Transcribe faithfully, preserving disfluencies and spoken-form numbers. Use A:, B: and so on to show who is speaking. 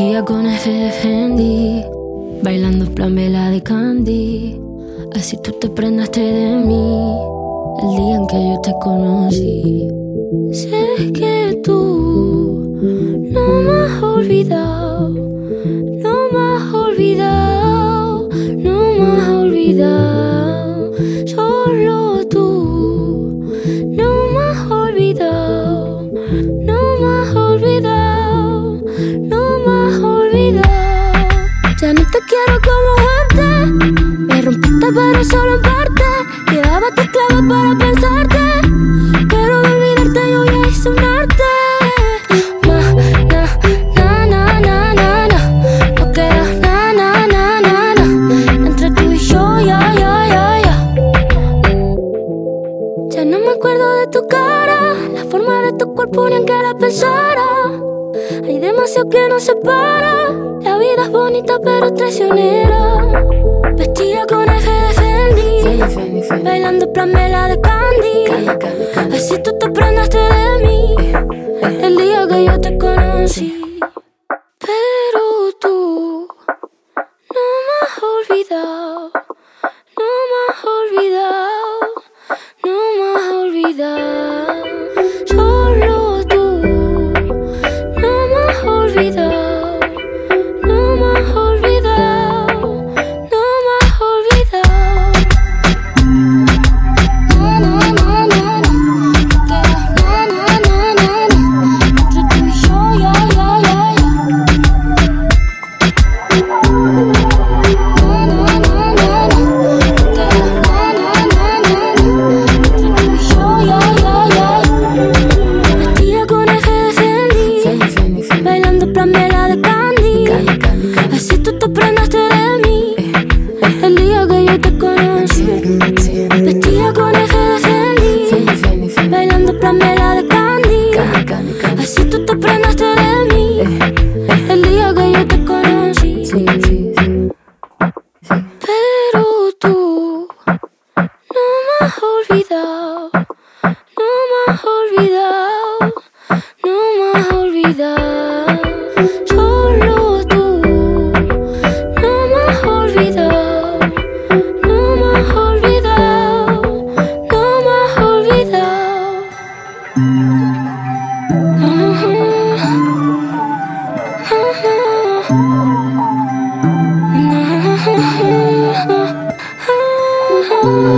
A: Vestida con F de Fendi, bailando en plan vela de Candy. Así tú te prendaste de mí el día en que yo te conocí. Sé que tú no me has olvidado, no me has olvidado, no me has olvidado. Solo tú no me has olvidado, no me has olvidado, no me has olvidado. Ya no te quiero como antes, me rompiste pero solo en parte. Llevaba tus clavos para pensarte, pero de olvidarte yo ya hice un arte. Ma, na, na, na, na, na, na. No queda na, na, na, na, na. Entre tú y yo, ya, ya, ya, ya. Ya no me acuerdo de tu cara, la forma de tu cuerpo ni en que la pensara. Hay demasiado que nos separa. La vida es bonita pero es traicionera. Vestida con F de Fendi, Fendi, Fendi, Fendi. Bailando en plan vela de Candy, Candy, Candy, Candy. Así tú te prendaste de mí eh, eh. el día que yo te conocí. Pero tú no me has olvidado, no me has olvidado, no me has olvidado. Solo tú no me has olvidado. Oh